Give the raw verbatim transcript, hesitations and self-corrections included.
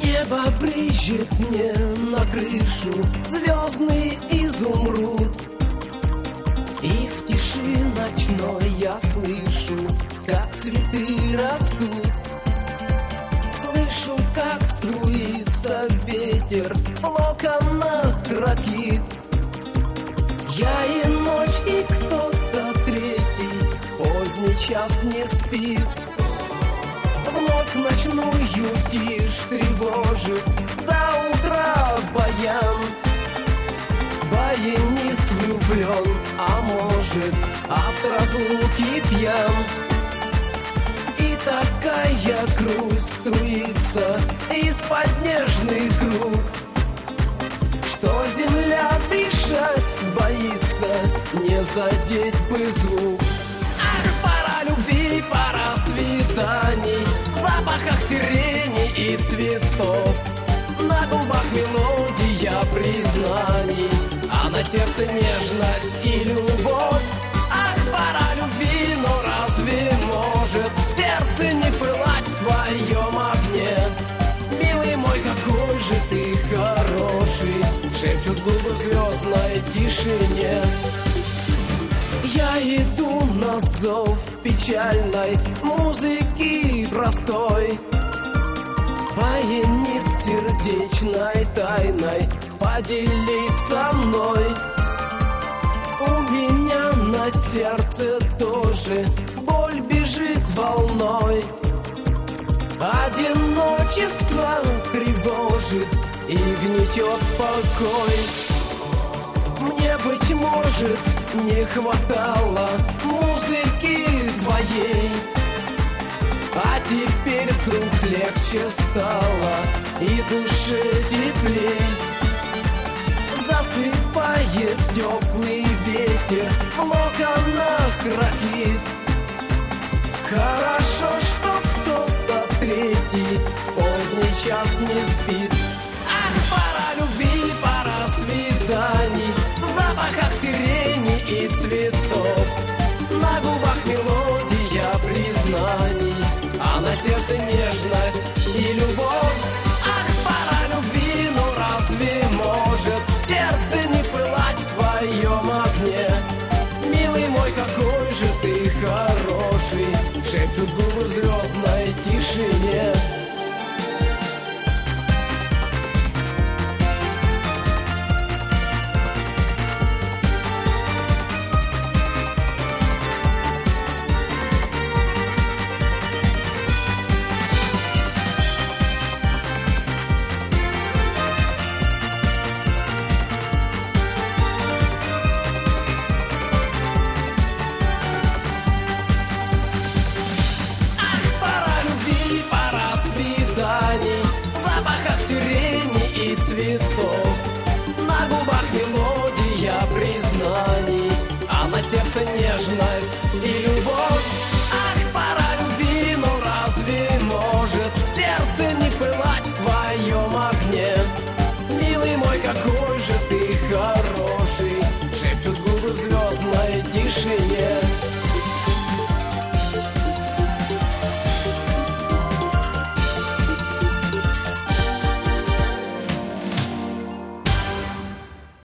Небо брызжет мне на крышу звездный изумруд, и в тиши ночной я слышу, как цветы растут. Слышу, как струится ветер в локонах ракит. Я и ночь, и кто-то третий поздний час не спит. Вновь ночную тишь тревожит до утра баян. Баянист влюблен, а может, от разлуки пьян. И такая грусть струится из-под нежных рук, что земля дышать боится, не задеть бы звук. Ах, пора любви, пора свиданий, в запахах сирени и цветов, на губах мелодия признаний, а на сердце нежность и любовь. Ах, пора любви, но разве может сердце не пылать в твоем огне? Милый мой, какой же ты хороший, шепчут губы в звездной тишине. Я иду на зов печальной музыки простой, баянист сердечной тайной, поделись со мной. У меня на сердце тоже боль бежит волной, одиночество тревожит и гнетет покой. Мне, быть может, не хватало музыки твоей, а теперь вдруг легче стало и душе теплей. Засыпает теплый ветер в локонах ракит. Хорошо, что кто-то третий поздний час не спит. Ах, пора любви, пора свиданий, в запахах сирени и цветов, на губах мелодия признаний, а на сердце нежность и любовь.